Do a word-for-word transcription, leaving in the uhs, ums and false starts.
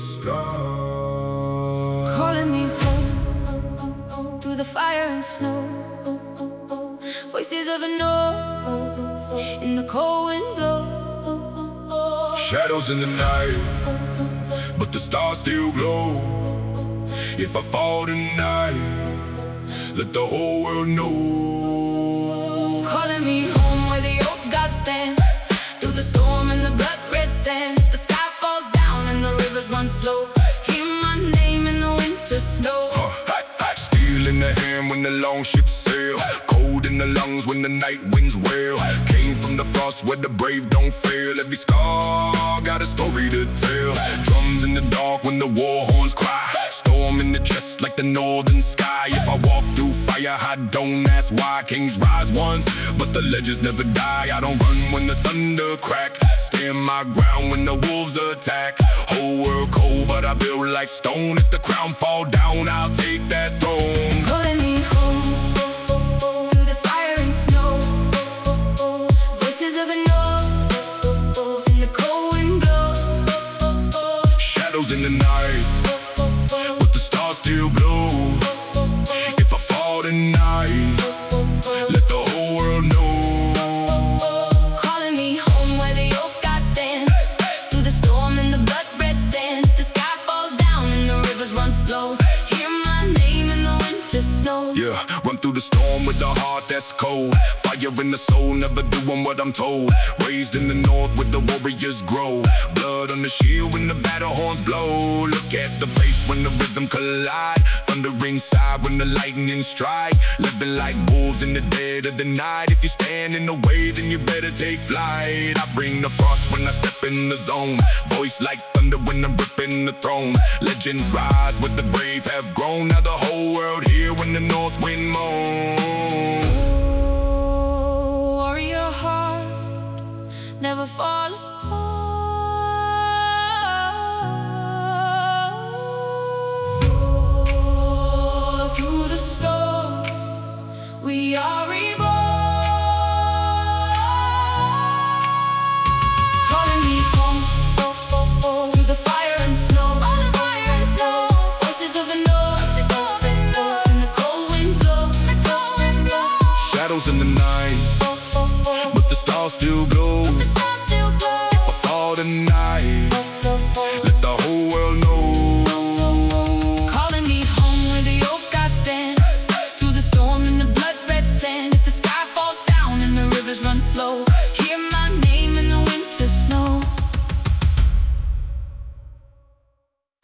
sky. Calling me home through the fire and snow. Voices of a north in the cold wind blow. Shadows in the night, but the stars still glow. If I fall tonight, let the whole world know. Calling me home where the old gods stand, through the storm and the blood red sand. The sky falls down and the rivers run slow. Hear my name in the winter snow. Huh, hot, hot. Steel in the hand when the long ships sail. Cold in the lungs when the night winds wail. Came from the frost where the brave don't fail. Every scar got a story to tell. Drums in the dark when the war horns cry. Storm in the chest like the northern sky. If I walk through fire, I don't ask why. Kings rise once, but the legends never die. I don't run when the thunder crack. Stand my ground when the wolves attack. Whole world cold, but I build like stone. If the crown fall down, I'll take that throne. Calling me home through the fire and snow. Voices of the north in the cold wind blow. Shadows in the night, but the stars still glow. If I fall tonight, let the whole world know. Calling me home where the old gods stand, through the storm and the blood red sand. The sky falls down and the rivers run slow. Hear my name in the winter snow. Yeah, run through the storm with a heart that's cold. Fire in the soul, never doing what I'm told. Raised in the north where the warriors grow. Blood on the shield when the battle horns blow. Look at the bass when the rhythm collide. Thundering side when the lightning strike. Living like wolves in the dead of the night. If you stand in the way, then you better take flight. I bring the frost when I step in the zone. Voice like thunder when I'm ripping the throne. Legends rise where the brave have grown. Now the whole world here when the north wind moans. Warrior heart, never fall apart. Through the storm, we are reborn. Calling me home through the fire and snow. Voices of the north in the cold wind blow. Shadows in the night, but the stars still glow.